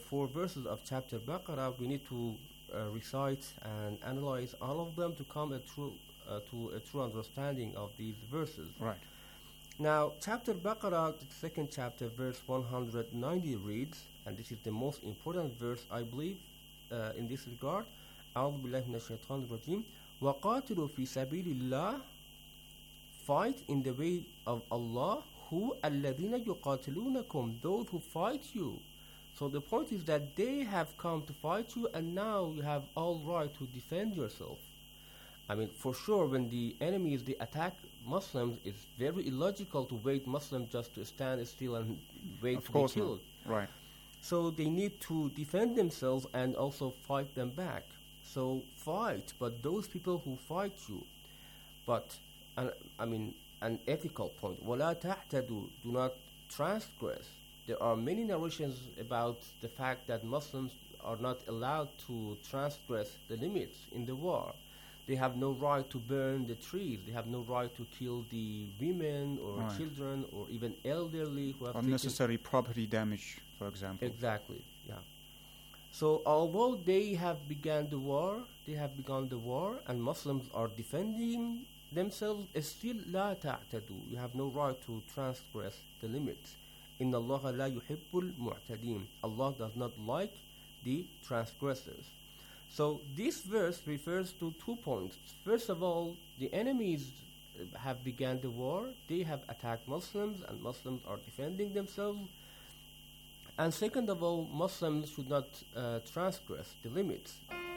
four verses of chapter Baqarah, we need to recite and analyze all of them to come to a true understanding of these verses. Right. Now, chapter Baqarah, the second chapter, verse 190 reads, and this is the most important verse, I believe, in this regard. أعوذ بالله من الشيطان الرجيم وقاتلوا في سبيل الله. Fight in the way of Allah. Who الذين يقاتلونكم, those who fight you. So the point is that they have come to fight you, and now you have all right to defend yourself. I mean, for sure, when the enemies, they attack Muslims, it's very illogical to wait Muslims just to stand still and wait to be killed. Right. So they need to defend themselves and also fight them back. So fight, but those people who fight you. But, an ethical point. وَلَا تَعْتَدُوا, do not transgress. There are many narrations about the fact that Muslims are not allowed to transgress the limits in the war. They have no right to burn the trees. They have no right to kill the women or children or even elderly who have unnecessary property damage, for example. Exactly, yeah. So although they have begun the war, and Muslims are defending themselves, still لا تعتدوا. You have no right to transgress the limits. إن الله لا يحب المعتدين. Allah does not like the transgressors. So this verse refers to 2 points. First of all, the enemies have begun the war. They have attacked Muslims, and Muslims are defending themselves. And second of all, Muslims should not transgress the limits.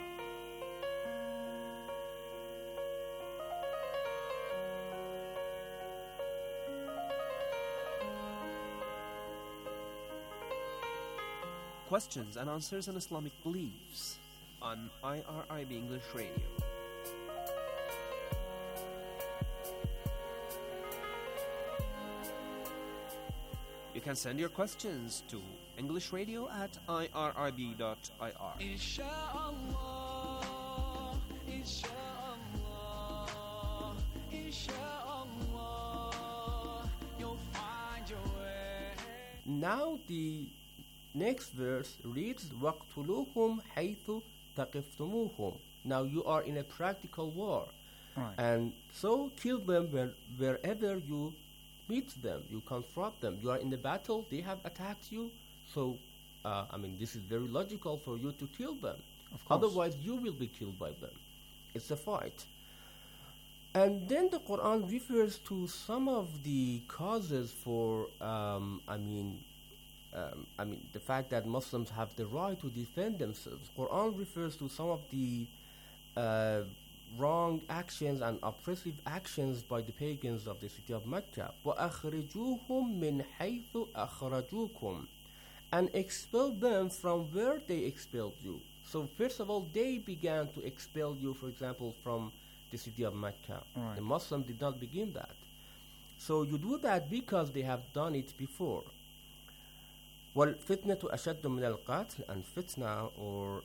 Questions and answers on Islamic beliefs on IRIB English Radio. You can send your questions to englishradio@irib.ir. Inshallah, inshallah, inshallah, you'll find your way. Now the next verse reads وَاقْتُلُوهُمْ حَيْثُ تَقِفْتُمُوهُم. Now you are in a practical war. Right. And so kill them wherever you meet them, you confront them. You are in the battle, they have attacked you. So, this is very logical for you to kill them. Of course. Otherwise, you will be killed by them. It's a fight. And then the Quran refers to some of the causes for, the fact that Muslims have the right to defend themselves. Quran refers to some of the wrong actions and oppressive actions by the pagans of the city of Mecca. وَأَخْرِجُوهُمْ مِنْ حَيْثُ أَخْرَجُوكُمْ, and expel them from where they expelled you. So first of all, they began to expel you, for example, from the city of Mecca. Right. The Muslims did not begin that. So you do that because they have done it before. وَالْفِتْنَةُ أَشَدُّ مِنَ الْقَتْلِ, and fitna, or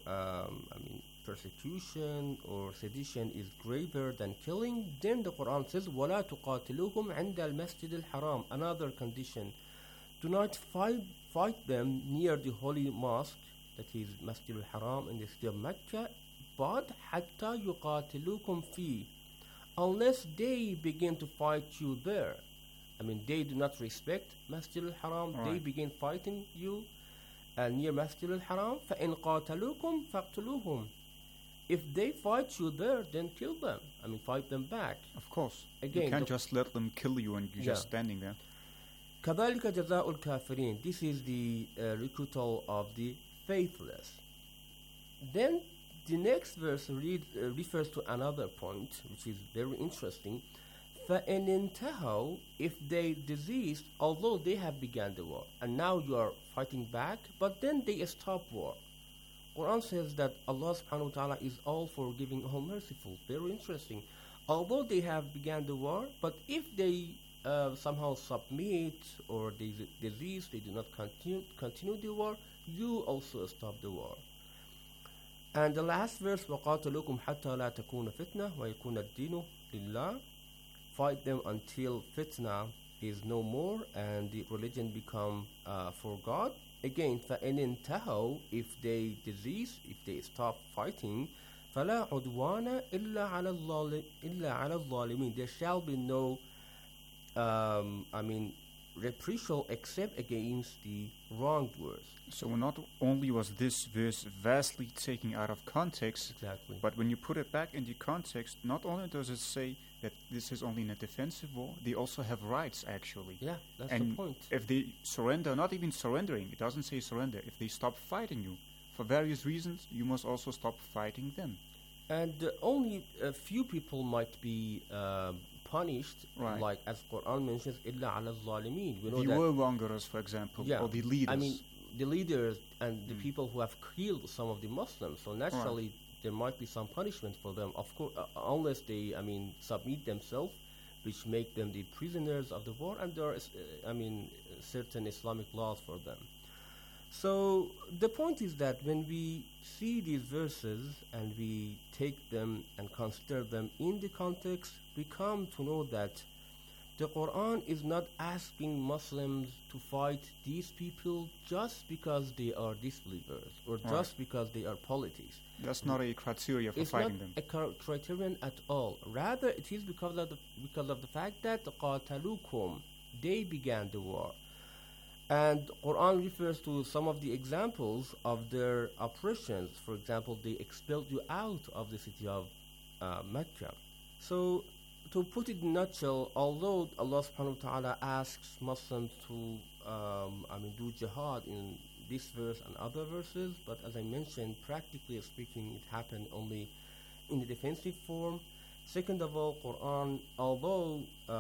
persecution or sedition, is graver than killing. Then the Quran says وَلَا تُقَاتِلُوهُمْ عِنْدَ الْمَسْجِدِ الْحَرَامِ, another condition. Do not fight them near the holy mosque, that is Masjid al-Haram in the city of Mecca, but حَتَّى يُقَاتِلُوكُمْ فِيهِ, unless they begin to fight you there. They do not respect Masjid al-Haram. Right. They begin fighting you near Masjid al-Haram. فَإِنْ قَاتَلُوكُمْ فَاقْتُلُوهُمْ, if they fight you there, then kill them. Fight them back. Of course. Again, you can't just let them kill you and you're just standing there. كَذَلِكَ جَزَاءُ الْكَافِرِينَ, this is the requital of the faithless. Then the next verse refers to another point, which is very interesting. فَإِنْ انْتَهَوْا, if they desist, although they have begun the war, and now you are fighting back, but then they stop war. Quran says that Allah subhanahu wa ta'ala is all forgiving, all merciful. Very interesting. Although they have begun the war, but if they somehow submit or they desist, they do not continue the war, you also stop the war. And the last verse, وَقَاتَلُوكُمْ حَتَّى لَا تَكُونَ فِتْنَةً وَيَكُونَ الدِّينُ لِلَّهِ, fight them until fitna is no more and the religion become for God. again, فَإِنْ انْتَهَوْا, if they desist, if they stop fighting, فَلَا عُدْوَانَ إِلَّا عَلَى الظَّالِمِينَ, there shall be no reprisal except against the wrongdoers. So not only was this verse vastly taken out of context, Exactly. but when you put it back into context, not only does it say that this is only in a defensive war, they also have rights actually. Yeah, that's And the point. if they surrender, not even surrendering, it doesn't say surrender, if they stop fighting you, for various reasons, you must also stop fighting them. And only a few people might be punished, Right. like as Quran mentions, إِلَّا عَلَى الظَّالِمِينَ. We know The that, warmongers, for example, or the leaders. I mean, the leaders and the people who have killed some of the Muslims. So naturally, there might be some punishment for them. Of course, unless they, submit themselves, which make them the prisoners of the war, and there is, certain Islamic laws for them. So the point is that when we see these verses and we take them and consider them in the context, we come to know that the Quran is not asking Muslims to fight these people just because they are disbelievers or just because they are polytheists. That's not a criteria for It's fighting not them. a criterion at all. Rather, it is because of the fact that قَاتَلُوكُمْ, they began the war. And Quran refers to some of the examples of their oppressions. For example, they expelled you out of the city of Mecca. So, to put it in a nutshell, although Allah subhanahu wa ta'ala asks Muslims to do jihad in this verse and other verses, but as I mentioned, practically speaking, it happened only in the defensive form. Second of all, Quran, although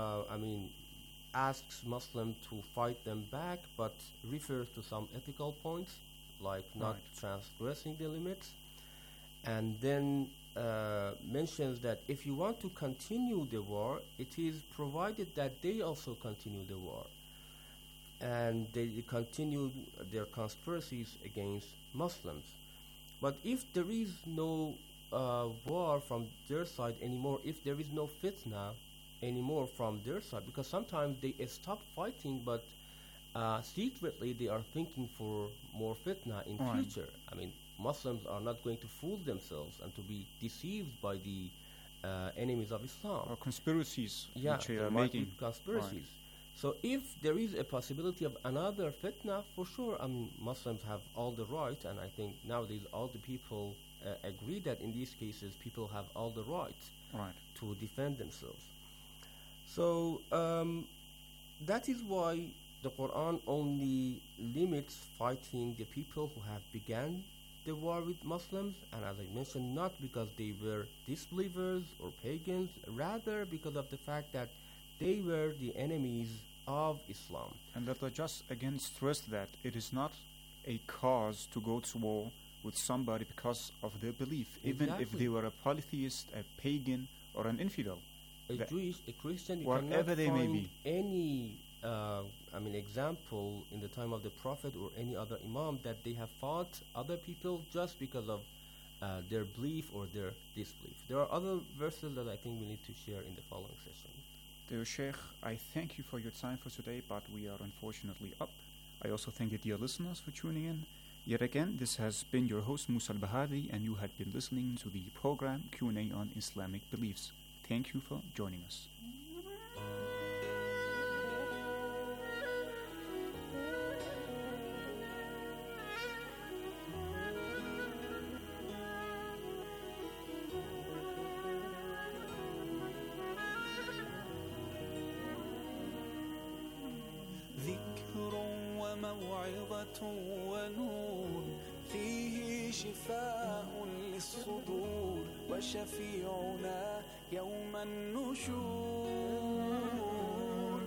asks Muslims to fight them back, but refers to some ethical points, like not transgressing the limits, and then mentions that if you want to continue the war, it is provided that they also continue the war, and they continue their conspiracies against Muslims. But if there is no war from their side anymore, if there is no fitna anymore from their side, because sometimes they stop fighting, but secretly they are thinking for more fitna in future. Muslims are not going to fool themselves and to be deceived by the enemies of Islam. Or conspiracies which they there are might be making. conspiracies. So if there is a possibility of another fitna, for sure, Muslims have all the right, and I think nowadays all the people agree that in these cases people have all the right to defend themselves. So that is why the Quran only limits fighting the people who have begun the war with Muslims, and as I mentioned, not because they were disbelievers or pagans, rather because of the fact that they were the enemies of Islam. And let us just again stress that it is not a cause to go to war with somebody because of their belief, even if they were a polytheist, a pagan, or an infidel. A Jewish, a Christian, you whatever cannot they may find be. any example in the time of the Prophet or any other Imam that they have fought other people just because of their belief or their disbelief. There are other verses that I think we need to share in the following session. Dear Sheikh, I thank you for your time for today, but we are unfortunately up. I also thank the dear listeners for tuning in. Yet again, this has been your host Musa Al-Bahadi, and you had been listening to the program Q&A on Islamic Beliefs. Thank you for joining us. ذكر وموعظة ونور فيه شفاء للصدور وشفيعنا يوم النشور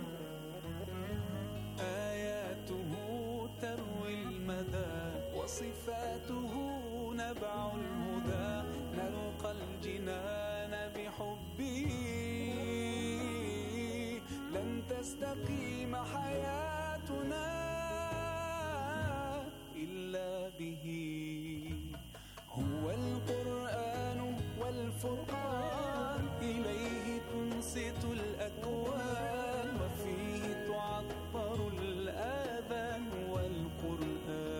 آياته تروي المدى وصفاته نبع الهدى نلقى الجنان بحبه لن تستقيم حياتنا إلا به هو القرآن والفرقان إليه تنصت الأكوان وفيه تعطر الآذان والقرآن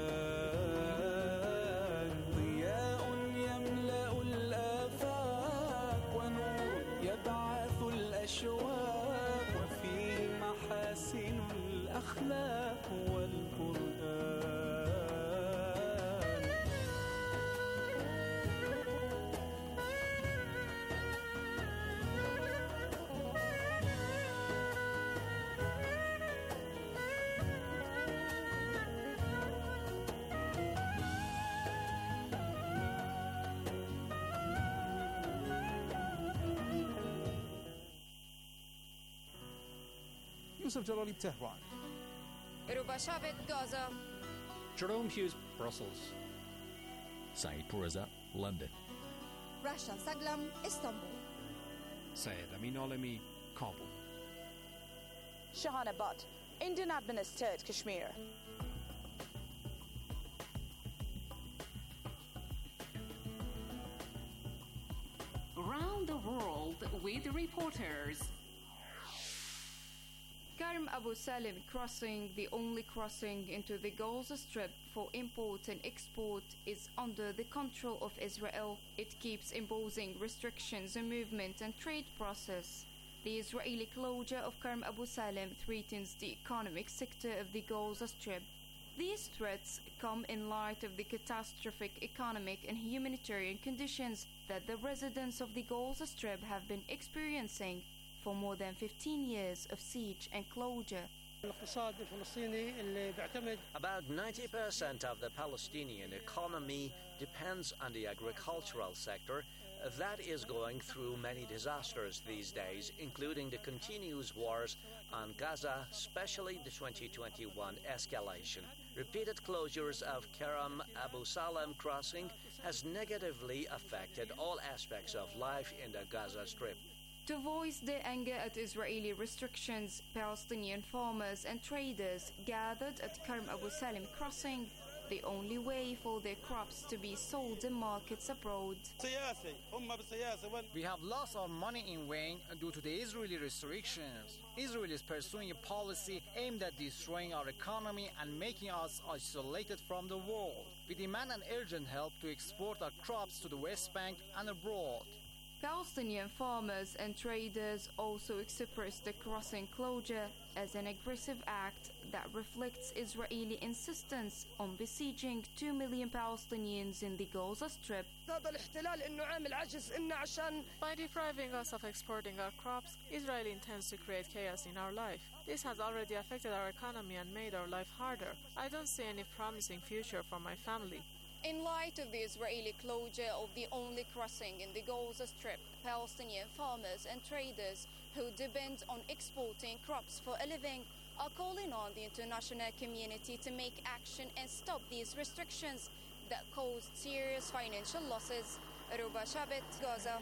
Yusuf Jalali, Tehran. Ruba Shabit, Gaza. Jerome Hughes, Brussels. Saeed Pourreza, London. Rasha Saglam, Istanbul. Syed Amin Alemi, Kabul. Shahana Butt, Indian administered Kashmir. Around the world with reporters. Karm Abu Salim crossing, the only crossing into the Gaza Strip for import and export, is under the control of Israel. It keeps imposing restrictions on movement and trade process. The Israeli closure of Karm Abu Salim threatens the economic sector of the Gaza Strip. These threats come in light of the catastrophic economic and humanitarian conditions that the residents of the Gaza Strip have been experiencing for more than 15 years of siege and closure. About 90% of the Palestinian economy depends on the agricultural sector. That is going through many disasters these days, including the continuous wars on Gaza, especially the 2021 escalation. Repeated closures of Karm Abu Salim crossing has negatively affected all aspects of life in the Gaza Strip. To voice their anger at Israeli restrictions, Palestinian farmers and traders gathered at Karm Abu Salim crossing, the only way for their crops to be sold in markets abroad. We have lost our money in vain due to the Israeli restrictions. Israel is pursuing a policy aimed at destroying our economy and making us isolated from the world. We demand an urgent help to export our crops to the West Bank and abroad. Palestinian farmers and traders also expressed the crossing closure as an aggressive act that reflects Israeli insistence on besieging 2 million Palestinians in the Gaza Strip. By depriving us of exporting our crops, Israel intends to create chaos in our life. This has already affected our economy and made our life harder. I don't see any promising future for my family. In light of the Israeli closure of the only crossing in the Gaza Strip, Palestinian farmers and traders who depend on exporting crops for a living are calling on the international community to make action and stop these restrictions that caused serious financial losses. Ruba Shabit, Gaza.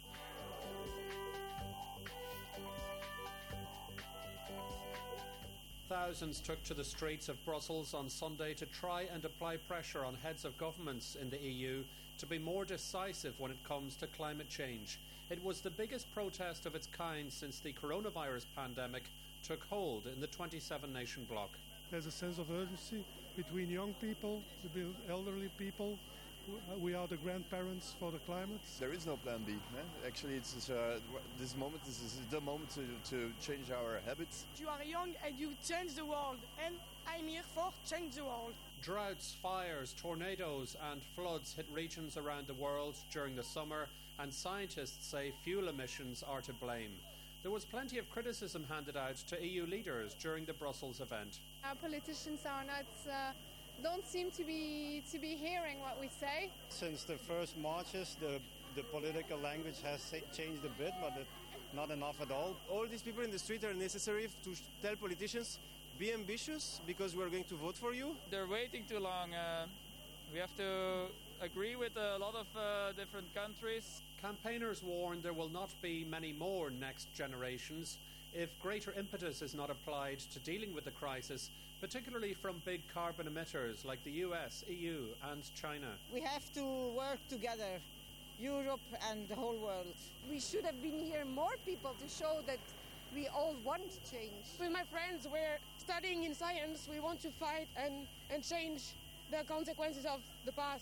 Thousands took to the streets of Brussels on Sunday to try and apply pressure on heads of governments in the EU to be more decisive when it comes to climate change. It was the biggest protest of its kind since the coronavirus pandemic took hold in the 27-nation bloc. There's a sense of urgency between young people, the elderly people. We are the grandparents for the climate. There is no plan B. Actually, this moment is the moment to change our habits. You are young and you change the world, and I'm here for change the world. Droughts, fires, tornadoes and floods hit regions around the world during the summer, and scientists say fuel emissions are to blame. There was plenty of criticism handed out to EU leaders during the Brussels event. Our politicians are not... don't seem to be hearing what we say. Since the first marches, the political language has changed a bit, but not enough at all. All these people in the street are necessary to tell politicians, be ambitious because we're going to vote for you. They're waiting too long. We have to agree with a lot of different countries. Campaigners warn there will not be many more next generations if greater impetus is not applied to dealing with the crisis, particularly from big carbon emitters like the US, EU and China. We have to work together, Europe and the whole world. We should have been here more people to show that we all want change. With my friends, we're studying in science. We want to fight and change the consequences of the past.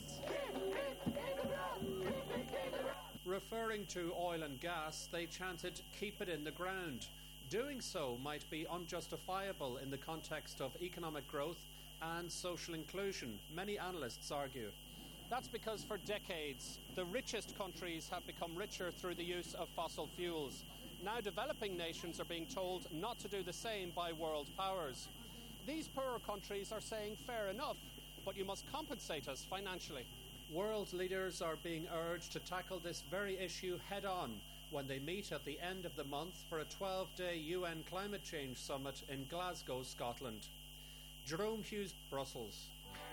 Referring to oil and gas, they chanted, "Keep it in the ground." Doing so might be unjustifiable in the context of economic growth and social inclusion, many analysts argue. That's because for decades, the richest countries have become richer through the use of fossil fuels. Now developing nations are being told not to do the same by world powers. These poorer countries are saying fair enough, but you must compensate us financially. World leaders are being urged to tackle this very issue head-on when they meet at the end of the month for a 12-day UN Climate Change Summit in Glasgow, Scotland. Jerome Hughes, Brussels.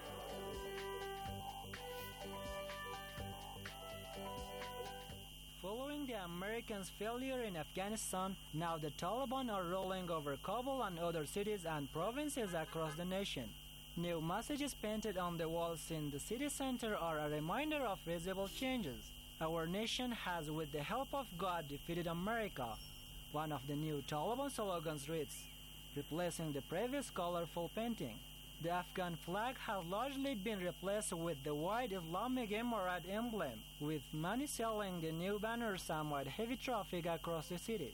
Following the Americans' failure in Afghanistan, now the Taliban are rolling over Kabul and other cities and provinces across the nation. New messages painted on the walls in the city center are a reminder of visible changes. Our nation has, with the help of God, defeated America. One of the new Taliban slogans reads, replacing the previous colorful painting. The Afghan flag has largely been replaced with the white Islamic Emirate emblem, with many selling the new banners amid heavy traffic across the city.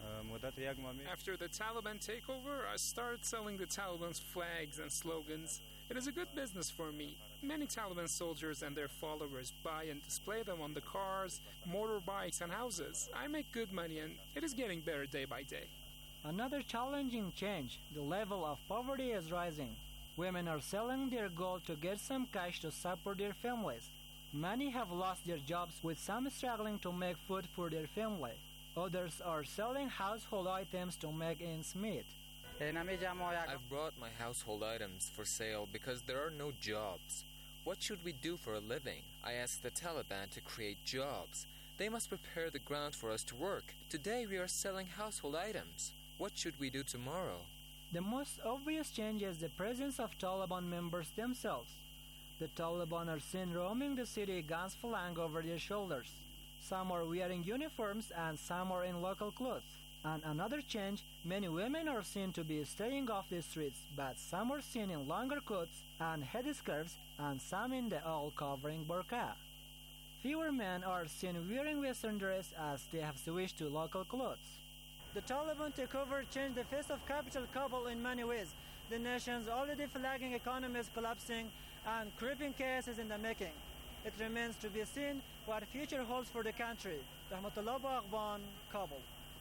After the Taliban takeover, I started selling the Taliban's flags and slogans. It is a good business for me. Many Taliban soldiers and their followers buy and display them on the cars, motorbikes, and houses. I make good money, and it is getting better day by day. Another challenging change, the level of poverty is rising. Women are selling their gold to get some cash to support their families. Many have lost their jobs, with some struggling to make food for their family. Others are selling household items to make ends meet. I've brought my household items for sale because there are no jobs. What should we do for a living? I asked the Taliban to create jobs. They must prepare the ground for us to work. Today we are selling household items. What should we do tomorrow? The most obvious change is the presence of Taliban members themselves. The Taliban are seen roaming the city, guns flying over their shoulders. Some are wearing uniforms and some are in local clothes. And another change, many women are seen to be staying off the streets, but some are seen in longer coats and headscarves and some in the all-covering burqa. Fewer men are seen wearing Western dress as they have switched to local clothes. The Taliban takeover changed the face of capital Kabul in many ways. The nation's already flagging economy is collapsing and creeping chaos is in the making. It remains to be seen what future holds for the country. Rahmatullah Baghban, Kabul.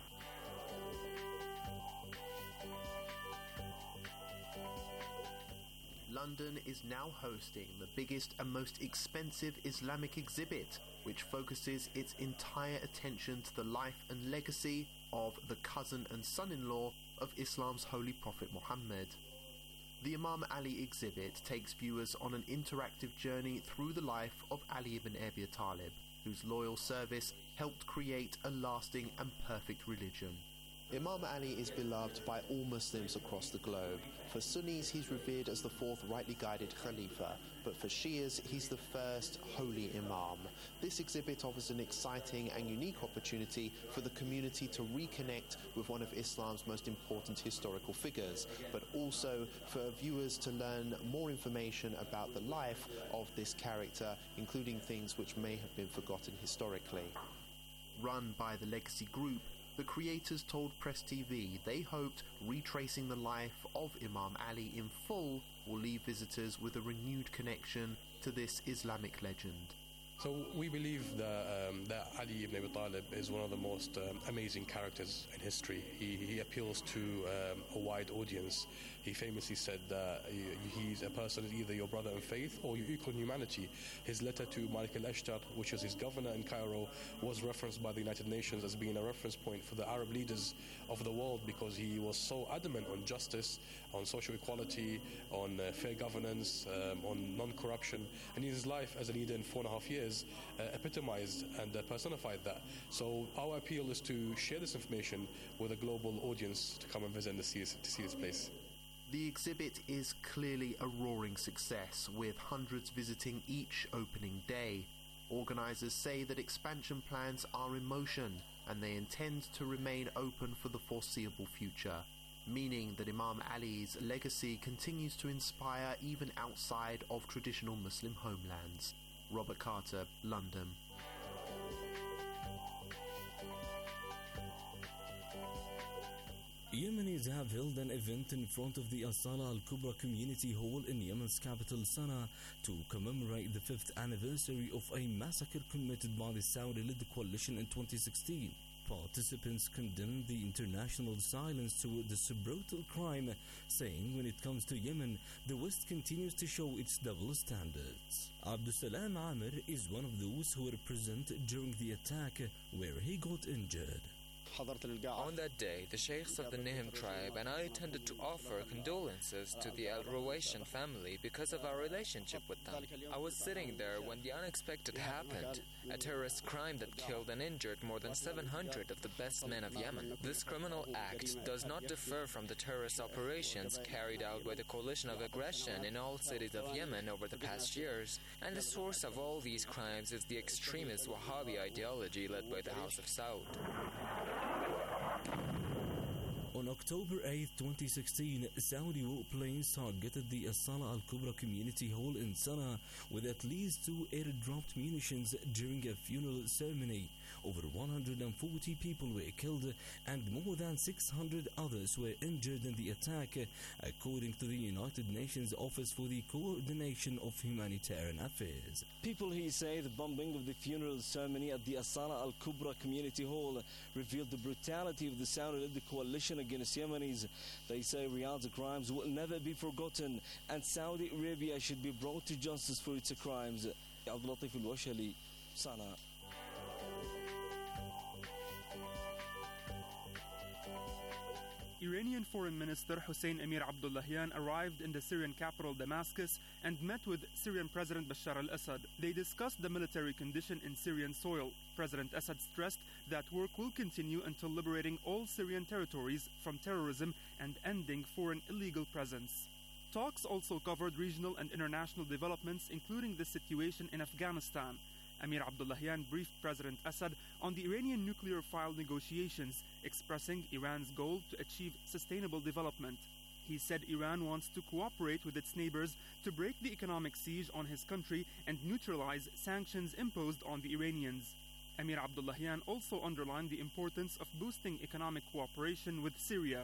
London is now hosting the biggest and most expensive Islamic exhibit, which focuses its entire attention to the life and legacy of the cousin and son-in-law of Islam's Holy Prophet Muhammad. The Imam Ali exhibit takes viewers on an interactive journey through the life of Ali ibn Abi Talib, whose loyal service helped create a lasting and perfect religion. Imam Ali is beloved by all Muslims across the globe. For Sunnis, he's revered as the fourth rightly guided Khalifa, but for Shias, he's the first holy Imam. This exhibit offers an exciting and unique opportunity for the community to reconnect with one of Islam's most important historical figures, but also for viewers to learn more information about the life of this character, including things which may have been forgotten historically. Run by the Legacy Group, the creators told Press TV they hoped retracing the life of Imam Ali in full will leave visitors with a renewed connection to this Islamic legend. So we believe that Ali ibn Abi Talib is one of the most amazing characters in history. He appeals to a wide audience. He famously said that he's a person is either your brother in faith or your equal in humanity. His letter to Malik al-Ashtar, which is his governor in Cairo, was referenced by the United Nations as being a reference point for the Arab leaders of the world because he was so adamant on justice, on social equality, on fair governance, on non-corruption. And in his life as a leader in 4.5 years, epitomized and personified that. So our appeal is to share this information with a global audience to come and visit and to see this place. The exhibit is clearly a roaring success, with hundreds visiting each opening day. Organisers say that expansion plans are in motion and they intend to remain open for the foreseeable future, meaning that Imam Ali's legacy continues to inspire even outside of traditional Muslim homelands. Robert Carter, London. Yemenis have held an event in front of the As-Salah Al-Kubra Community Hall in Yemen's capital Sana'a to commemorate the 5th anniversary of a massacre committed by the Saudi-led coalition in 2016. Participants condemned the international silence to this brutal crime, saying when it comes to Yemen, the West continues to show its double standards. Abdusalam Amir is one of those who were present during the attack, where he got injured. On that day, the sheikhs of the Nihim tribe and I intended to offer condolences to the Al Rawashan family because of our relationship with them. I was sitting there when the unexpected happened, a terrorist crime that killed and injured more than 700 of the best men of Yemen. This criminal act does not differ from the terrorist operations carried out by the coalition of aggression in all cities of Yemen over the past years, and the source of all these crimes is the extremist Wahhabi ideology led by the House of Saud. On October 8, 2016, Saudi warplanes targeted the As-Salah Al-Kubra community hall in Sana'a with at least 2 air-dropped munitions during a funeral ceremony. Over 140 people were killed and more than 600 others were injured in the attack, according to the United Nations Office for the Coordination of Humanitarian Affairs. People here say the bombing of the funeral ceremony at the As-Salah Al-Kubra community hall revealed the brutality of the Saudi-led coalition against Yemenis. They say Riyadh's crimes will never be forgotten and Saudi Arabia should be brought to justice for its crimes. Abdul Latif Al-Washali, Sana'a. Iranian Foreign Minister Hossein Amir Abdullahian arrived in the Syrian capital Damascus and met with Syrian President Bashar al-Assad. They discussed the military condition in Syrian soil. President Assad stressed that work will continue until liberating all Syrian territories from terrorism and ending foreign illegal presence. Talks also covered regional and international developments, including the situation in Afghanistan. Amir Abdullahian briefed President Assad on the Iranian nuclear file negotiations, expressing Iran's goal to achieve sustainable development. He said Iran wants to cooperate with its neighbors to break the economic siege on his country and neutralize sanctions imposed on the Iranians. Amir Abdullahian also underlined the importance of boosting economic cooperation with Syria.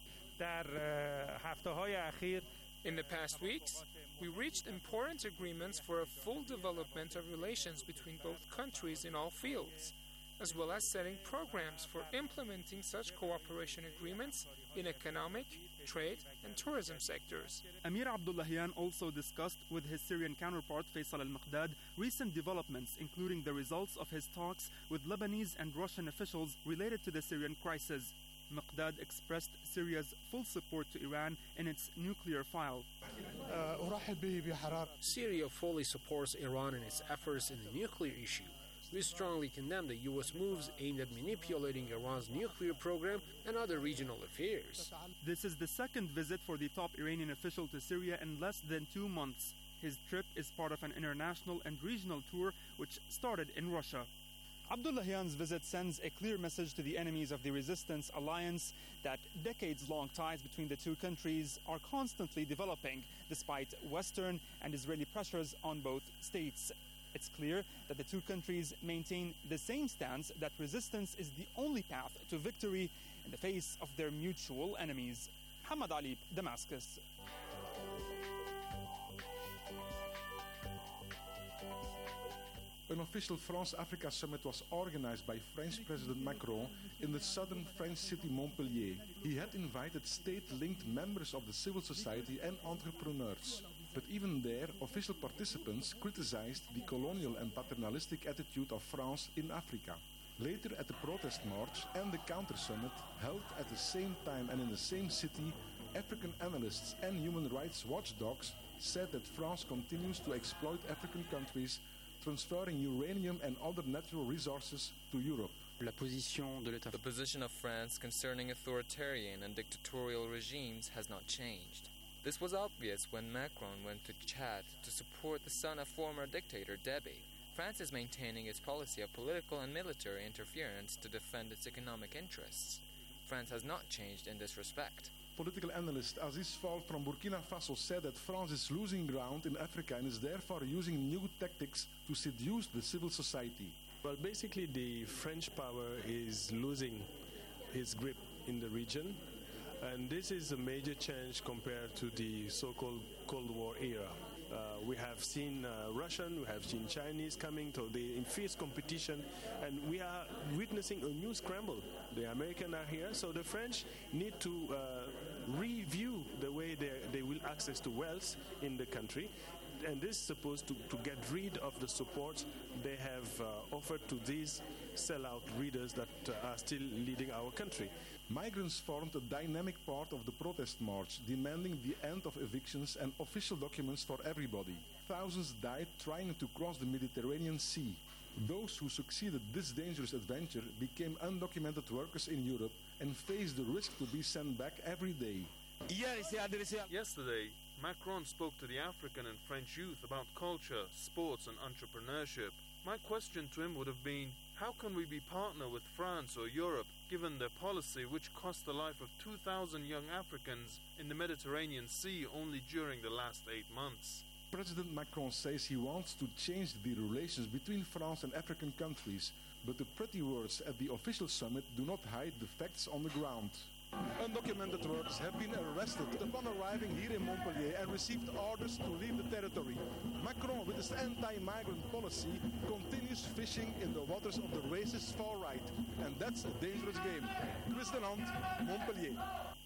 In the past weeks, we reached important agreements for a full development of relations between both countries in all fields, as well as setting programs for implementing such cooperation agreements in economic, trade, and tourism sectors. Amir Abdullahian also discussed with his Syrian counterpart Faisal al-Maqdad recent developments, including the results of his talks with Lebanese and Russian officials related to the Syrian crisis. Maqdad expressed Syria's full support to Iran in its nuclear file. Syria fully supports Iran in its efforts in the nuclear issue. We strongly condemn the U.S. moves aimed at manipulating Iran's nuclear program and other regional affairs. This is the second visit for the top Iranian official to Syria in less than 2 months. His trip is part of an international and regional tour which started in Russia. Abdullahian's visit sends a clear message to the enemies of the resistance alliance that decades-long ties between the two countries are constantly developing despite Western and Israeli pressures on both states. It's clear that the two countries maintain the same stance that resistance is the only path to victory in the face of their mutual enemies. Hamad Ali, Damascus. An official France-Africa summit was organized by French President Macron in the southern French city Montpellier. He had invited state-linked members of the civil society and entrepreneurs. But even there, official participants criticized the colonial and paternalistic attitude of France in Africa. Later at the protest march and the counter-summit, held at the same time and in the same city, African analysts and human rights watchdogs said that France continues to exploit African countries, transferring uranium and other natural resources to Europe. The position of France concerning authoritarian and dictatorial regimes has not changed. This was obvious when Macron went to Chad to support the son of former dictator Deby. France is maintaining its policy of political and military interference to defend its economic interests. France has not changed in this respect. Political analyst Aziz Fall from Burkina Faso said that France is losing ground in Africa and is therefore using new tactics to seduce the civil society. Well, basically the French power is losing its grip in the region, and this is a major change compared to the so-called Cold War era. We have seen Russian, we have seen Chinese coming to the in fierce competition, and we are witnessing a new scramble. The Americans are here, so the French need to review the way they will access to wealth in the country. And this is supposed to get rid of the support they have offered to these sellout readers that are still leading our country. Migrants formed a dynamic part of the protest march, demanding the end of evictions and official documents for everybody. Thousands died trying to cross the Mediterranean Sea. Those who succeeded this dangerous adventure became undocumented workers in Europe and faced the risk to be sent back every day. Yesterday, Macron spoke to the African and French youth about culture, sports and entrepreneurship. My question to him would have been, how can we be partner with France or Europe given their policy which cost the life of 2,000 young Africans in the Mediterranean Sea only during the last 8 months? President Macron says he wants to change the relations between France and African countries, but the pretty words at the official summit do not hide the facts on the ground. Undocumented workers have been arrested upon arriving here in Montpellier and received orders to leave the territory. Macron, with his anti-migrant policy, continues fishing in the waters of the racist far-right. And that's a dangerous game. Chris Denant, Montpellier.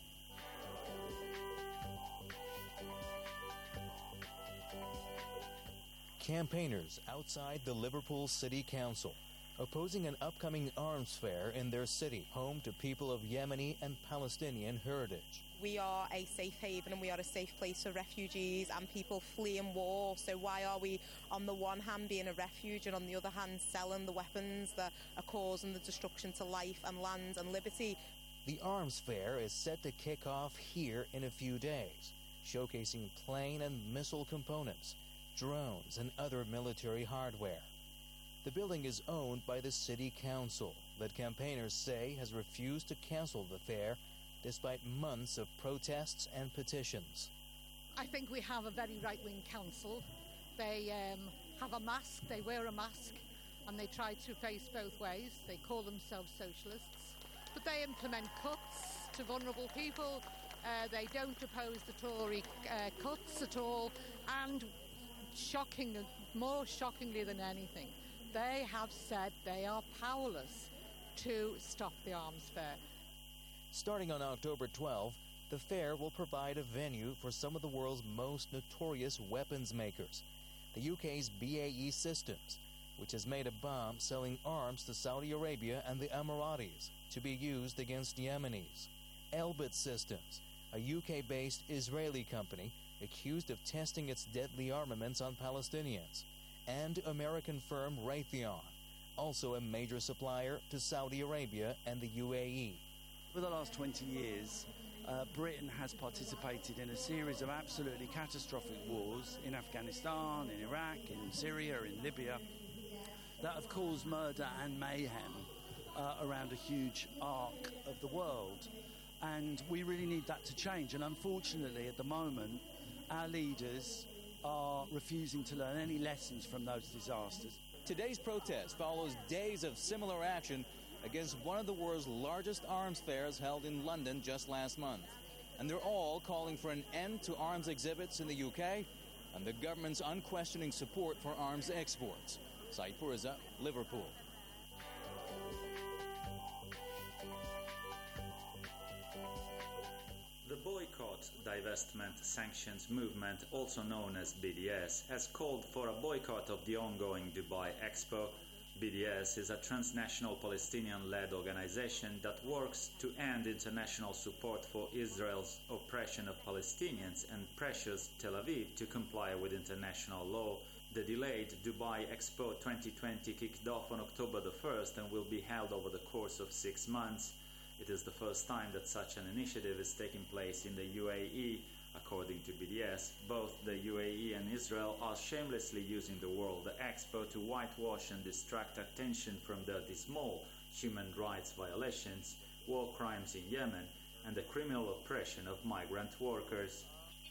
Campaigners outside the Liverpool City Council, opposing an upcoming arms fair in their city, home to people of Yemeni and Palestinian heritage. We are a safe haven and we are a safe place for refugees and people fleeing war. So why are we, on the one hand, being a refuge and on the other hand, selling the weapons that are causing the destruction to life and land and liberty? The arms fair is set to kick off here in a few days, showcasing plane and missile components, drones and other military hardware. The building is owned by the city council that campaigners say has refused to cancel the fair despite months of protests and petitions. I think we have a very right-wing council. They have a mask, they wear a mask, and they try to face both ways. They call themselves socialists, but they implement cuts to vulnerable people. They don't oppose the Tory cuts at all, and more shockingly than anything, they have said they are powerless to stop the arms fair. Starting on October 12, the fair will provide a venue for some of the world's most notorious weapons makers. The UK's BAE Systems, which has made a bomb selling arms to Saudi Arabia and the Emiratis to be used against Yemenis. Elbit Systems, a UK-based Israeli company accused of testing its deadly armaments on Palestinians. And American firm Raytheon, also a major supplier to Saudi Arabia and the UAE. For the last 20 years, Britain has participated in a series of absolutely catastrophic wars in Afghanistan, in Iraq, in Syria, in Libya, that have caused murder and mayhem around a huge arc of the world. And we really need that to change. And unfortunately, at the moment, our leaders are refusing to learn any lessons from those disasters. Today's protest follows days of similar action against one of the world's largest arms fairs held in London just last month. And they're all calling for an end to arms exhibits in the UK and the government's unquestioning support for arms exports. Said Purza, Liverpool. The Boycott, Divestment, Sanctions Movement, also known as BDS, has called for a boycott of the ongoing Dubai Expo. BDS is a transnational Palestinian-led organization that works to end international support for Israel's oppression of Palestinians and pressures Tel Aviv to comply with international law. The delayed Dubai Expo 2020 kicked off on October the 1st and will be held over the course of 6 months. It is the first time that such an initiative is taking place in the UAE. According to BDS, both the UAE and Israel are shamelessly using the World Expo to whitewash and distract attention from the dismal human rights violations, war crimes in Yemen, and the criminal oppression of migrant workers.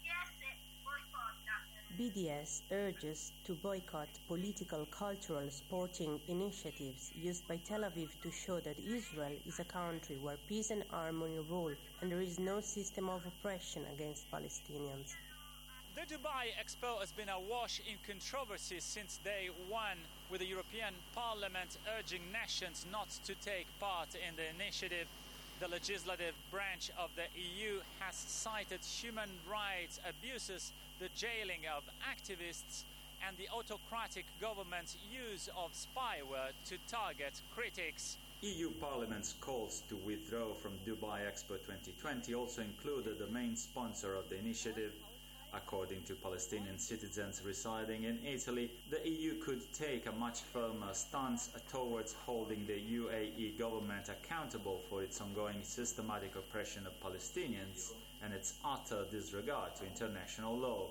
BDS urges to boycott political, cultural, sporting initiatives used by Tel Aviv to show that Israel is a country where peace and harmony rule and there is no system of oppression against Palestinians. The Dubai Expo has been awash in controversy since day one, with the European Parliament urging nations not to take part in the initiative. The legislative branch of the EU has cited human rights abuses, the jailing of activists, and the autocratic government's use of spyware to target critics. EU Parliament's calls to withdraw from Dubai Expo 2020 also included the main sponsor of the initiative. According to Palestinian citizens residing in Italy, the EU could take a much firmer stance towards holding the UAE government accountable for its ongoing systematic oppression of Palestinians and its utter disregard to international law.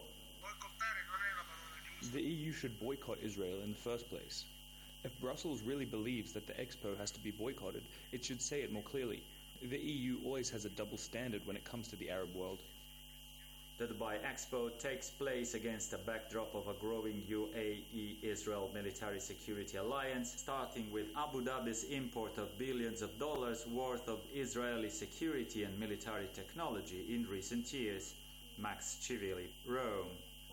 The EU should boycott Israel in the first place. If Brussels really believes that the Expo has to be boycotted, it should say it more clearly. The EU always has a double standard when it comes to the Arab world. The Dubai Expo takes place against a backdrop of a growing UAE-Israel military security alliance, starting with Abu Dhabi's import of billions of dollars worth of Israeli security and military technology in recent years. Max Chivili, Rome.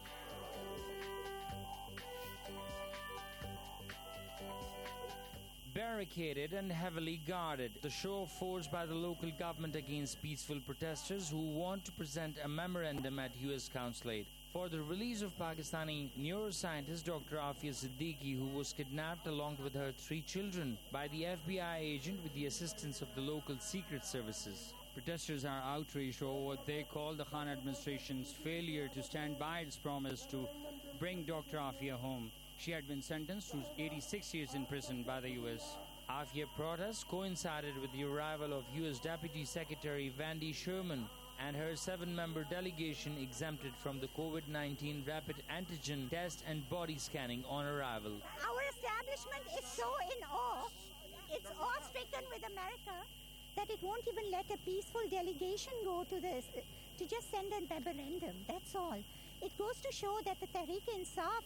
Barricaded and heavily guarded, the show of force by the local government against peaceful protesters who want to present a memorandum at US consulate for the release of Pakistani neuroscientist Dr. Afia Siddiqui, who was kidnapped along with her 3 children by the FBI agent with the assistance of the local secret services. Protesters are outraged over what they call the Khan administration's failure to stand by its promise to bring Dr. Afia home. She had been sentenced to 86 years in prison by the U.S. Afia protests coincided with the arrival of U.S. Deputy Secretary Wendy Sherman and her 7-member delegation exempted from the COVID-19 rapid antigen test and body scanning on arrival. Our establishment is so in awe, it's awe-stricken with America, that it won't even let a peaceful delegation go to this, to just send a memorandum, that's all. It goes to show that the Tehreek-e-Insaf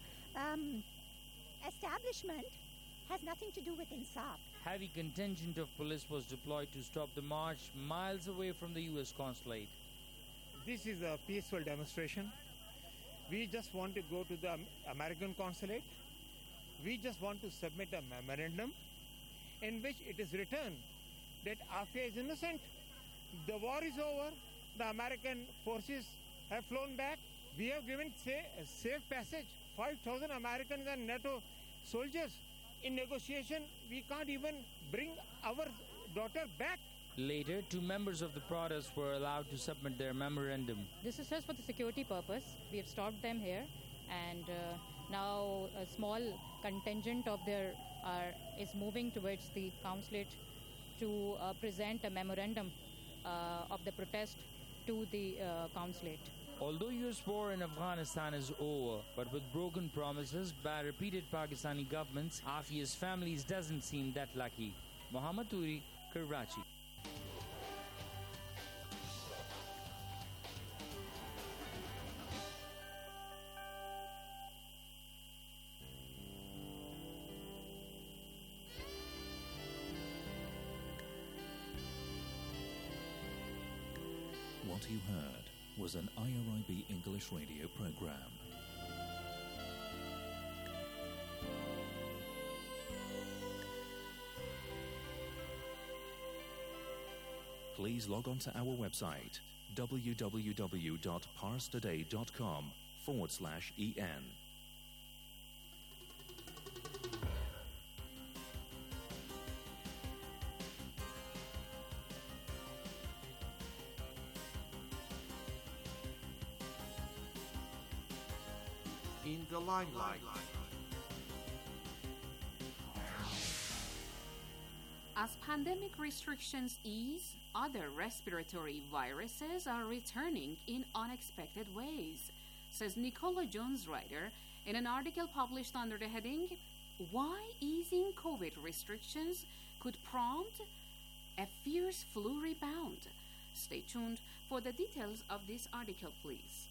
establishment has nothing to do with Insaf. Heavy contingent of police was deployed to stop the march miles away from the U.S. consulate. This is a peaceful demonstration. We just want to go to the American consulate. We just want to submit a memorandum in which it is written that Afia is innocent. The war is over. The American forces have flown back. We have given a safe passage. 5,000 Americans and NATO soldiers. In negotiation, we can't even bring our daughter back. Later, 2 members of the protest were allowed to submit their memorandum. This is just for the security purpose. We have stopped them here, and now a small contingent of is moving towards the consulate to present a memorandum of the protest to the consulate. Although U.S. war in Afghanistan is over, but with broken promises by repeated Pakistani governments, Afia's families doesn't seem that lucky. Mohammad Turi, Karachi. What you heard was an IRIB English radio program. Please log on to our website www.parstoday.com/en. In the limelight. As pandemic restrictions ease, other respiratory viruses are returning in unexpected ways, says Nicola Jones-Ryder in an article published under the heading, "Why Easing COVID Restrictions Could Prompt a Fierce Flu Rebound." Stay tuned for the details of this article, please.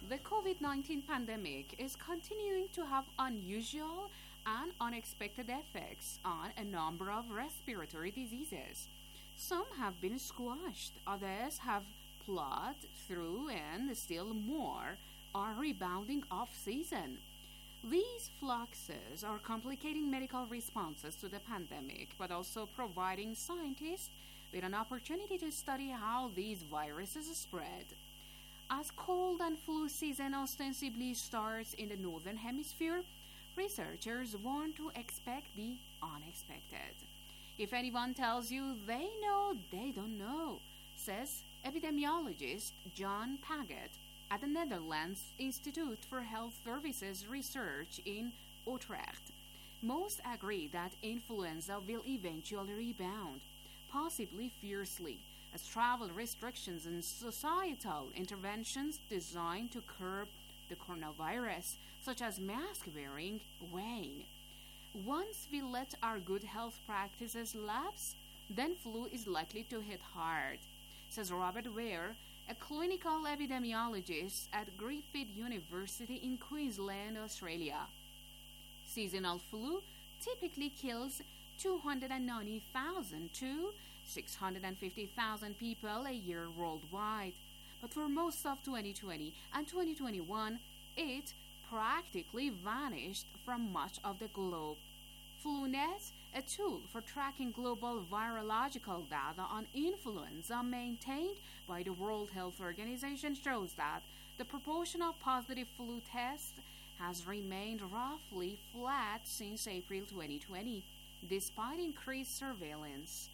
The COVID-19 pandemic is continuing to have unusual and unexpected effects on a number of respiratory diseases. Some have been squashed, others have plowed through, and still more are rebounding off-season. These fluxes are complicating medical responses to the pandemic, but also providing scientists with an opportunity to study how these viruses spread. As cold and flu season ostensibly starts in the northern hemisphere, researchers warn to expect the unexpected. If anyone tells you they know, they don't know, says epidemiologist John Paget at the Netherlands Institute for Health Services Research in Utrecht. Most agree that influenza will eventually rebound, possibly fiercely, as travel restrictions and societal interventions designed to curb the coronavirus, such as mask wearing, wane. Once we let our good health practices lapse, then flu is likely to hit hard, says Robert Ware, a clinical epidemiologist at Griffith University in Queensland, Australia. Seasonal flu typically kills 290,000 to 650,000 people a year worldwide. But for most of 2020 and 2021, it practically vanished from much of the globe. FluNet, a tool for tracking global virological data on influenza maintained by the World Health Organization, shows that the proportion of positive flu tests has remained roughly flat since April 2020, despite increased surveillance.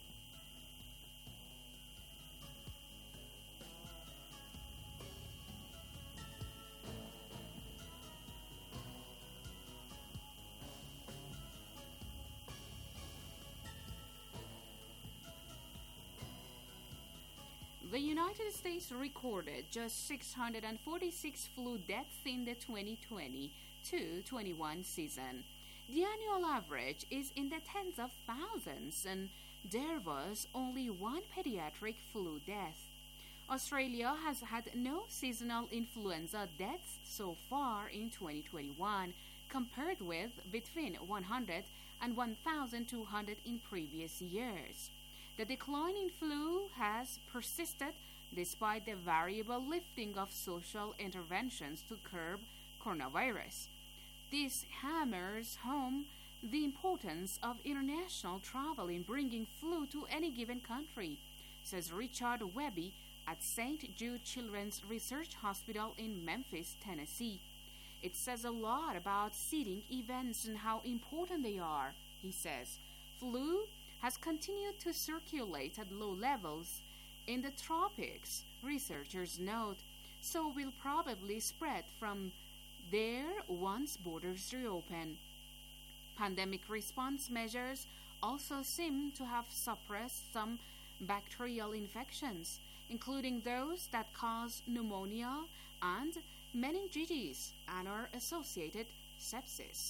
The United States recorded just 646 flu deaths in the 2020-21 season. The annual average is in the tens of thousands, and there was only one pediatric flu death. Australia has had no seasonal influenza deaths so far in 2021, compared with between 100 and 1,200 in previous years. The decline in flu has persisted despite the variable lifting of social interventions to curb coronavirus. This hammers home the importance of international travel in bringing flu to any given country, says Richard Webby at St. Jude Children's Research Hospital in Memphis, Tennessee. It says a lot about seeding events and how important they are, he says. Flu has continued to circulate at low levels in the tropics, researchers note, so will probably spread from there once borders reopen. Pandemic response measures also seem to have suppressed some bacterial infections, including those that cause pneumonia and meningitis and are associated sepsis.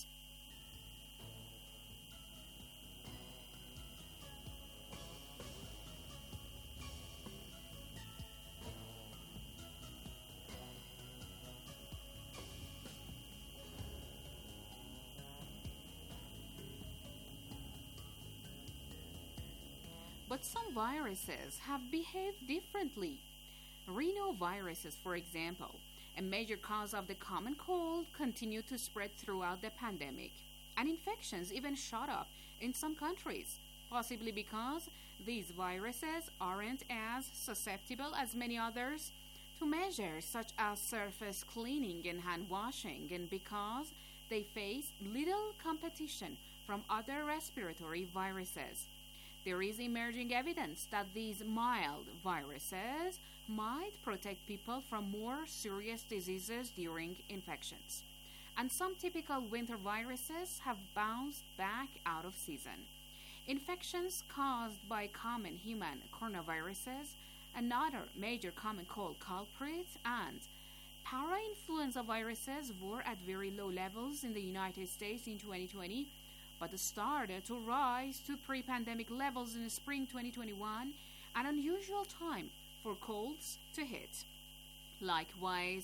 But some viruses have behaved differently. Rhinoviruses, for example, a major cause of the common cold, continue to spread throughout the pandemic. And infections even shot up in some countries, possibly because these viruses aren't as susceptible as many others to measures such as surface cleaning and hand washing, and because they face little competition from other respiratory viruses. There is emerging evidence that these mild viruses might protect people from more serious diseases during infections. And some typical winter viruses have bounced back out of season. Infections caused by common human coronaviruses, another major common cold culprit, and parainfluenza viruses were at very low levels in the United States in 2020, but started to rise to pre-pandemic levels in spring 2021, an unusual time for colds to hit. Likewise,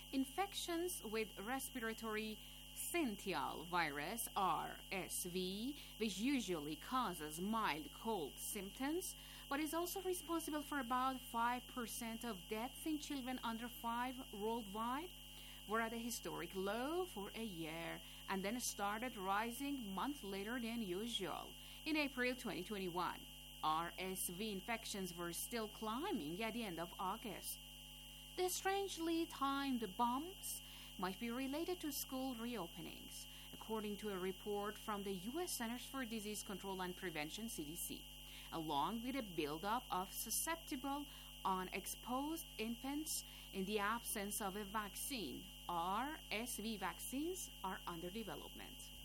infections with respiratory syncytial virus, RSV, which usually causes mild cold symptoms, but is also responsible for about 5% of deaths in children under 5 worldwide, were at a historic low for a year and then started rising months later than usual. In April 2021, RSV infections were still climbing at the end of August. The strangely timed bumps might be related to school reopenings, according to a report from the U.S. Centers for Disease Control and Prevention, CDC, along with a buildup of susceptible unexposed infants in the absence of a vaccine. RSV vaccines are under development.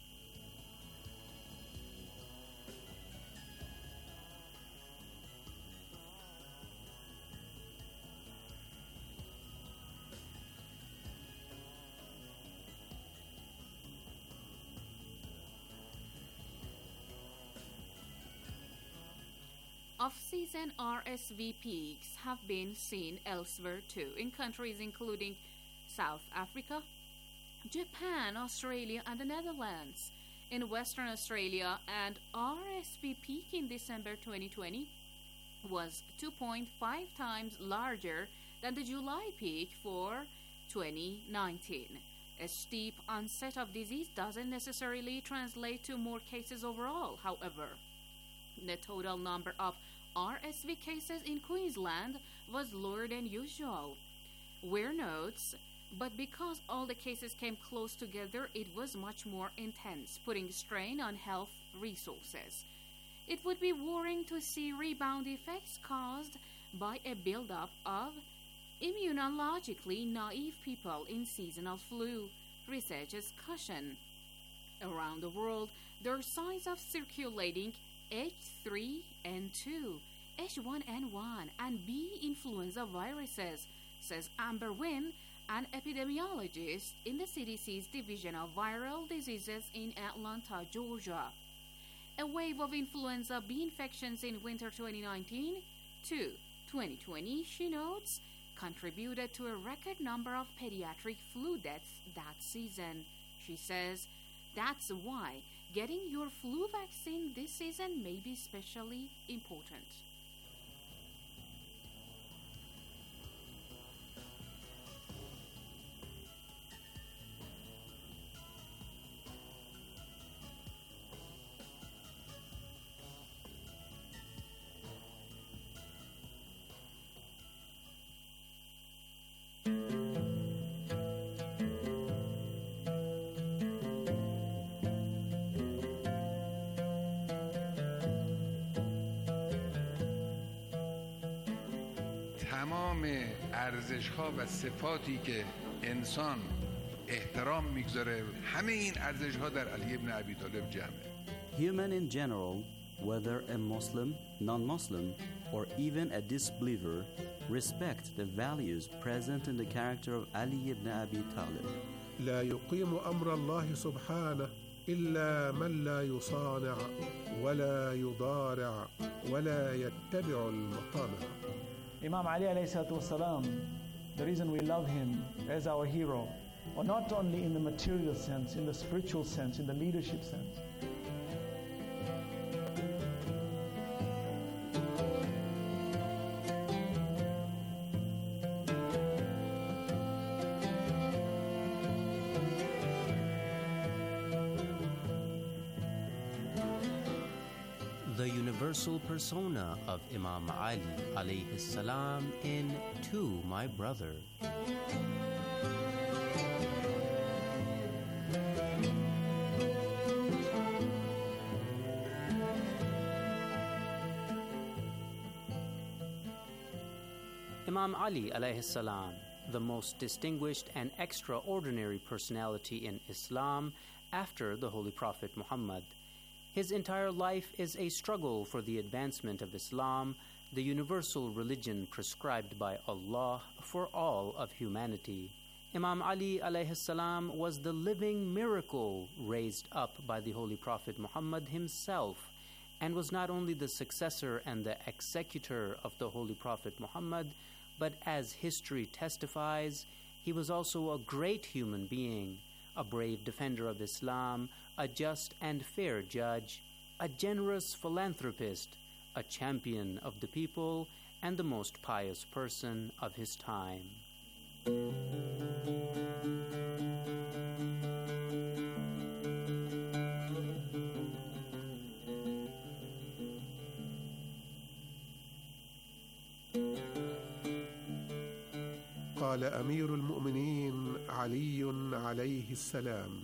Off-season RSV peaks have been seen elsewhere too, in countries including South Africa, Japan, Australia, and the Netherlands. In Western Australia, an RSV peak in December 2020 was 2.5 times larger than the July peak for 2019. A steep onset of disease doesn't necessarily translate to more cases overall, however. The total number of RSV cases in Queensland was lower than usual. Weir notes, but because all the cases came close together, it was much more intense, putting strain on health resources. It would be worrying to see rebound effects caused by a buildup of immunologically naive people in seasonal flu, researchers caution. Around the world, there are signs of circulating H3N2, H1N1, and B influenza viruses, says Amber Wynn, an epidemiologist in the CDC's Division of Viral Diseases in Atlanta, Georgia. A wave of influenza B infections in winter 2019 to 2020, she notes, contributed to a record number of pediatric flu deaths that season. She says, that's why getting your flu vaccine this season may be especially important. تمام ارزش‌ها و صفاتی که انسان احترام میگذاره همه این ارزش‌ها در علی ابن ابی طالب جمعه. Human in general, whether a Muslim, non-Muslim, or even a disbeliever, respect the values present in the character of Ali ibn Abi Talib. لا يقيم أمر الله سبحانه إلا من لا يصانع ولا يضارع ولا يتبع المطامع. Imam Ali alayhi salatu wasalam, the reason we love him as our hero, or not only in the material sense, in the spiritual sense, in the leadership sense. The universal persona of Imam Ali alayhi salam in To My Brother. Imam Ali alayhi salam, the most distinguished and extraordinary personality in Islam after the Holy Prophet Muhammad. His entire life is a struggle for the advancement of Islam, the universal religion prescribed by Allah for all of humanity. Imam Ali alayhi salam was the living miracle raised up by the Holy Prophet Muhammad himself, and was not only the successor and the executor of the Holy Prophet Muhammad, but as history testifies, He was also a great human being, a brave defender of Islam, a just and fair judge, a generous philanthropist, a champion of the people, and the most pious person of his time. قال أمير المؤمنين علي عليه السلام: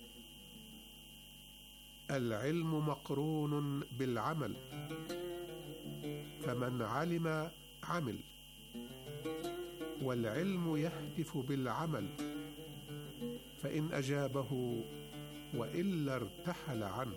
العلم مقرون بالعمل، فمن علم عمل، والعلم يهتف بالعمل، فإن أجابه وإلا ارتحل عنه.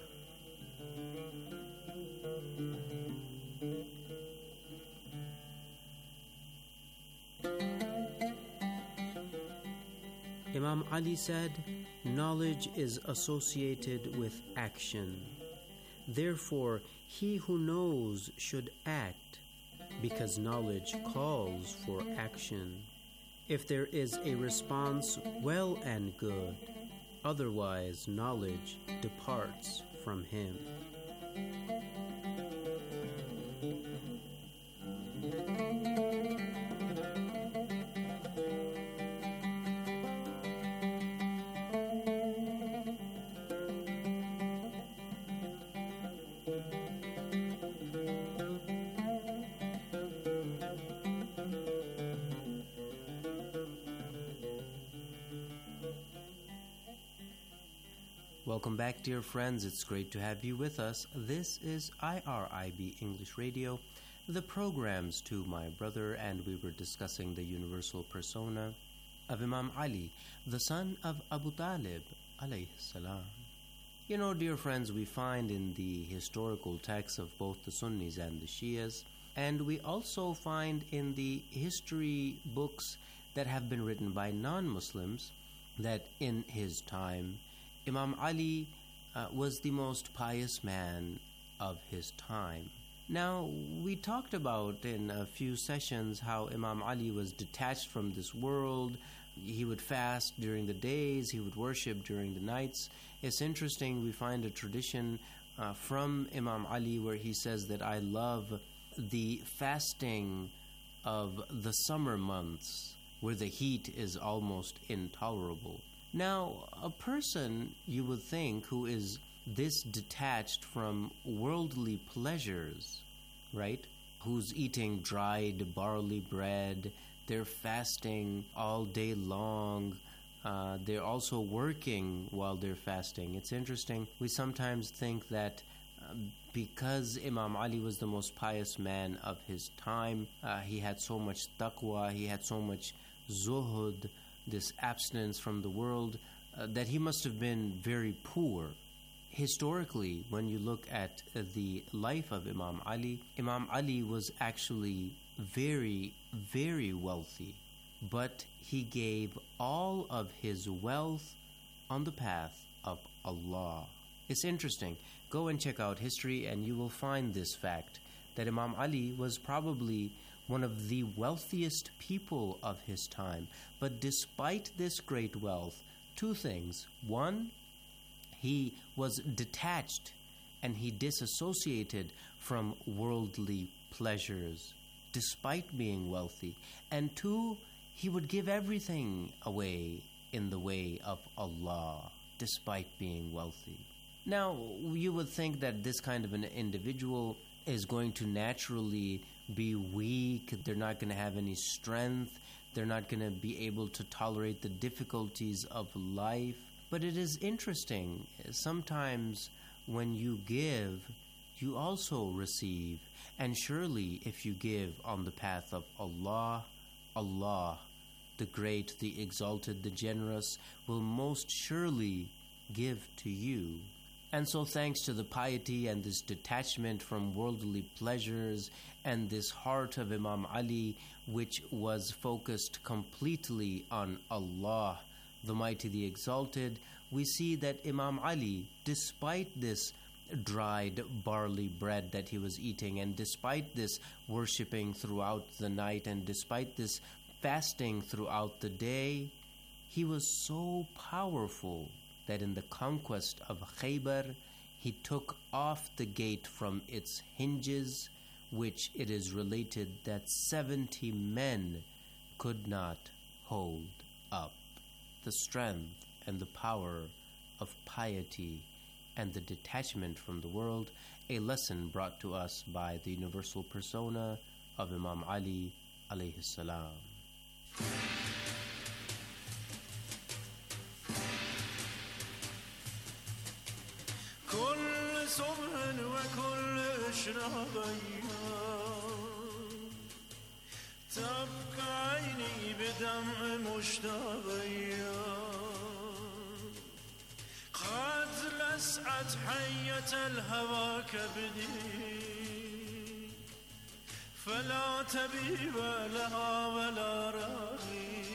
Imam Ali said, knowledge is associated with action. Therefore, he who knows should act, because knowledge calls for action. If there is a response, well and good. Otherwise, knowledge departs from him. Welcome back, dear friends. It's great to have you with us. This is IRIB English Radio, the programs to my brother, and we were discussing the universal persona of Imam Ali, the son of Abu Talib, alayhi salam. You know, dear friends, we find in the historical texts of both the Sunnis and the Shias, and we also find in the history books that have been written by non-Muslims that in his time, Imam Ali was the most pious man of his time. Now, we talked about in a few sessions how Imam Ali was detached from this world. He would fast during the days, he would worship during the nights. It's interesting, we find a tradition from Imam Ali where he says that I love the fasting of the summer months where the heat is almost intolerable. Now, a person, you would think, who is this detached from worldly pleasures, right? Who's eating dried barley bread, they're fasting all day long, they're also working while they're fasting. It's interesting, we sometimes think that because Imam Ali was the most pious man of his time, he had so much taqwa, he had so much zuhud, this abstinence from the world, that he must have been very poor. Historically, when you look at the life of Imam Ali was actually very, very wealthy, but he gave all of his wealth on the path of Allah. It's interesting. Go and check out history and you will find this fact, that Imam Ali was probably one of the wealthiest people of his time. But despite this great wealth, two things. One, he was detached and he disassociated from worldly pleasures despite being wealthy. And two, he would give everything away in the way of Allah despite being wealthy. Now, you would think that this kind of an individual is going to naturally be weak, they're not going to have any strength, they're not going to be able to tolerate the difficulties of life. But it is interesting, sometimes when you give, you also receive. And surely if you give on the path of Allah, Allah, the great, the exalted, the generous, will most surely give to you. And so thanks to the piety and this detachment from worldly pleasures and this heart of Imam Ali, which was focused completely on Allah, the Mighty, the Exalted, we see that Imam Ali, despite this dried barley bread that he was eating, and despite this worshipping throughout the night, and despite this fasting throughout the day, he was so powerful that in the conquest of Khaybar, he took off the gate from its hinges, which it is related that 70 men could not hold up. The strength and the power of piety and the detachment from the world, a lesson brought to us by the universal persona of Imam Ali alayhi salam. كل صبح وكل إشراق تبقى عيني بدمع مشتاقة قد لسعت حية الهوى كبدي فلا تبيب لها ولا راغي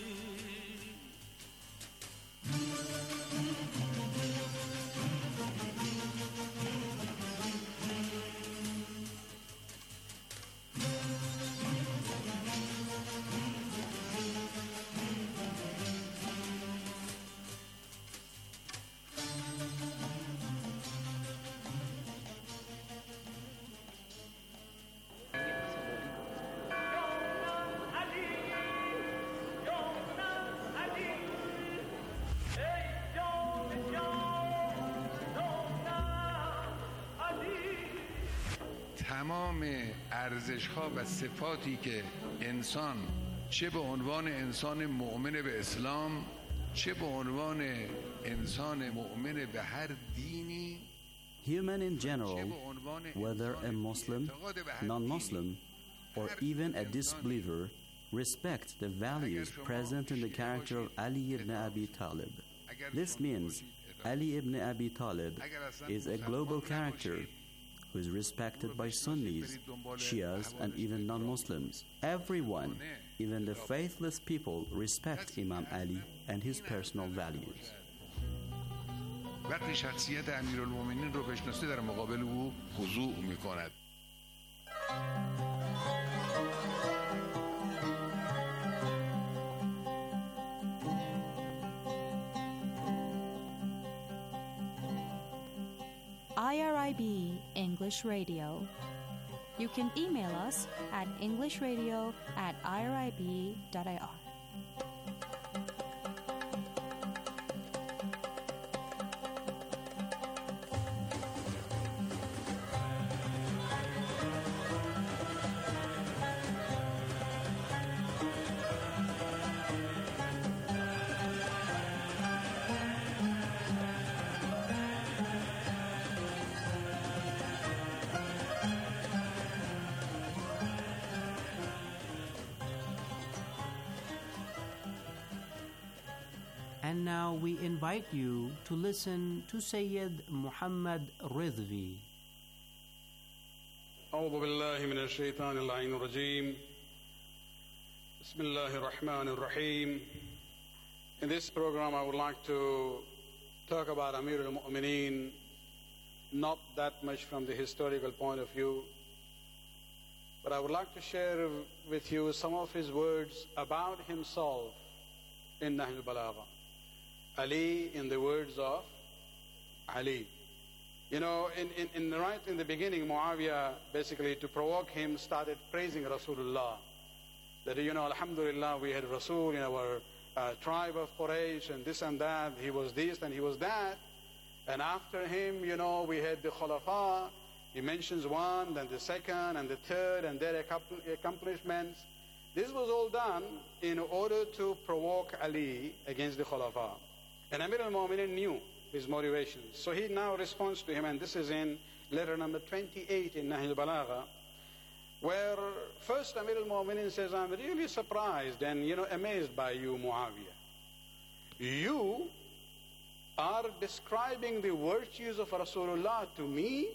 تمام ارزش‌ها و صفاتی که انسان چه به عنوان انسان مؤمن به اسلام چه به عنوان انسان مؤمن به هر دینی Human in general, whether a Muslim, non-Muslim, or even a disbeliever, respect the values present in the character of Ali ibn Abi Talib. This means Ali ibn Abi Talib is a global character who is respected by Sunnis, Shias, and even non-Muslims. Everyone, even the faithless people, respect Imam Ali and his personal values. وقتی شخصیت امیرالمومنین رو بشناسه در مقابل او خضوع می‌کند. IRIB English Radio. You can email us at englishradio@irib.ir. And now we invite you to listen to Sayyid Muhammad Ridvi. أعوذ بالله من الشيطان اللعين الرجيم. بسم الله الرحمن الرحيم. In this program I would like to talk about Amir al-Mu'mineen, not that much from the historical point of view, but I would like to share with you some of his words about himself in Nahj al-Balagha. Ali, in the words of Ali. You know, right in the beginning, Muawiyah, basically to provoke him, started praising Rasulullah. That, you know, alhamdulillah, we had Rasul in our tribe of Quraysh, and this and that. He was this and he was that. And after him, you know, we had the Khulafa. He mentions one, then the second, and the third, and their accomplishments. This was all done in order to provoke Ali against the Khulafa. And Amir al-Mu'mineen knew his motivations. So he now responds to him, and this is in letter number 28 in Nahj al-Balagha, where first Amir al-Mu'mineen says, I'm really surprised and, you know, amazed by you, Muawiyah. You are describing the virtues of Rasulullah to me.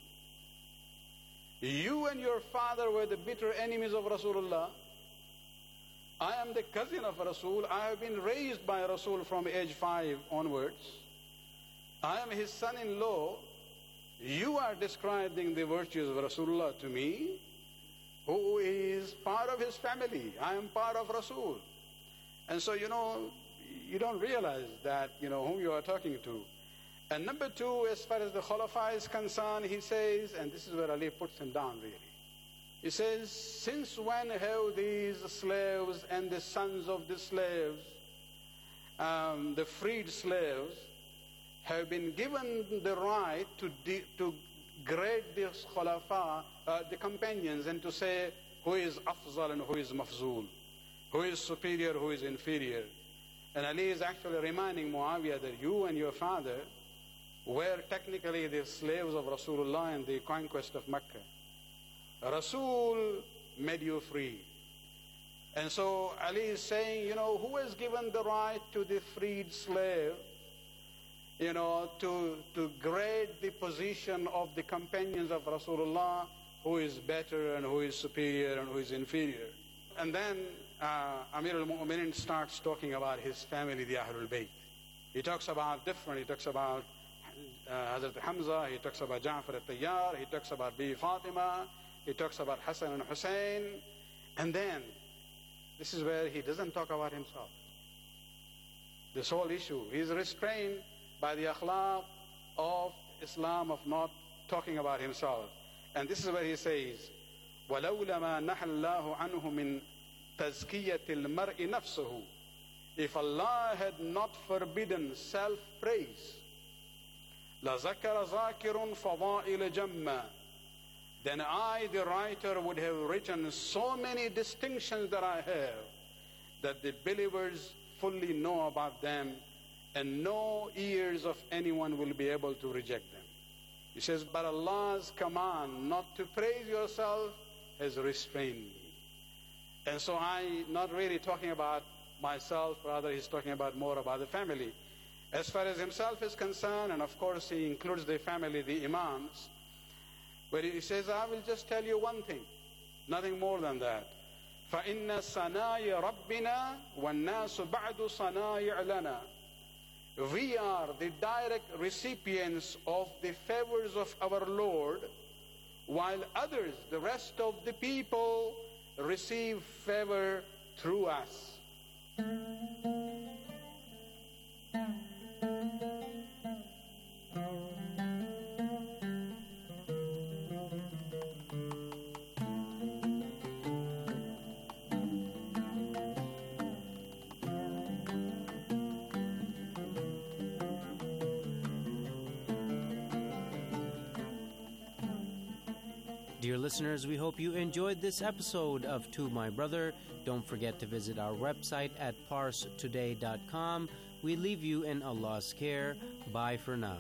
You and your father were the bitter enemies of Rasulullah. I am the cousin of Rasul. I have been raised by Rasul from age 5 onwards. I am his son-in-law. You are describing the virtues of Rasulullah to me. who is part of his family. I am part of Rasul. And so, you don't realize that, whom you are talking to. And number two, as far as the Khulafa is concerned, he says, and this is where Ali puts him down really. He says, since when have these slaves and the sons of the slaves, the freed slaves, have been given the right to grade the Khulafa, the companions, and to say who is Afzal and who is Mafzul, who is superior, who is inferior. And Ali is actually reminding Muawiyah that you and your father were technically the slaves of Rasulullah in the conquest of Mecca. Rasul made you free. And so Ali is saying, who has given the right to the freed slave, to grade the position of the companions of Rasulullah, who is better and who is superior and who is inferior. And then Amir al-Mu'minin starts talking about his family, the Ahlul Bayt. He talks about Hazrat Hamza, he talks about Ja'far al-Tayyar, he talks about Bibi Fatima, he talks about Hassan and Hussein. And then, this is where he doesn't talk about himself. This whole issue, he is restrained by the akhlaq of Islam of not talking about himself. And this is where he says, وَلَوْلَ مَا نَحَى اللَّهُ عَنْهُ مِنْ تَزْكِيَةِ الْمَرْءِ نَفْسُهُ. If Allah had not forbidden self-praise, لَذَكَرَ ذَاكِرٌ فَضَائِلَ جَمَّا. Then I, the writer, would have written so many distinctions that I have, that the believers fully know about them, and no ears of anyone will be able to reject them. He says, but Allah's command not to praise yourself has restrained me. And so I'm not really talking about myself, rather he's talking more about the family. As far as himself is concerned, and of course he includes the family, the Imams, where he says, I will just tell you one thing, nothing more than that. فَإِنَّ صَنَايَ رَبِّنَا وَالنَّاسُ بَعْدُ صَنَايِعْ لَنَا. We are the direct recipients of the favors of our Lord, while others, the rest of the people, receive favor through us. Dear listeners, we hope you enjoyed this episode of To My Brother. Don't forget to visit our website at parstoday.com. We leave you in Allah's care. Bye for now.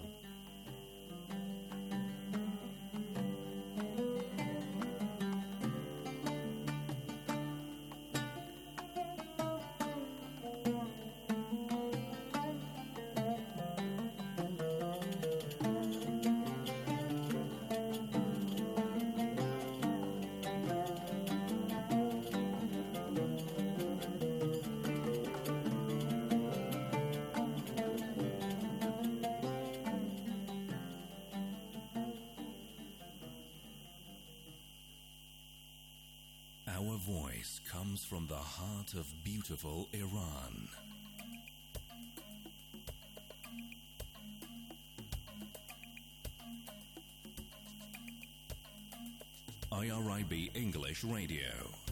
Our voice comes from the heart of beautiful Iran. IRIB English Radio.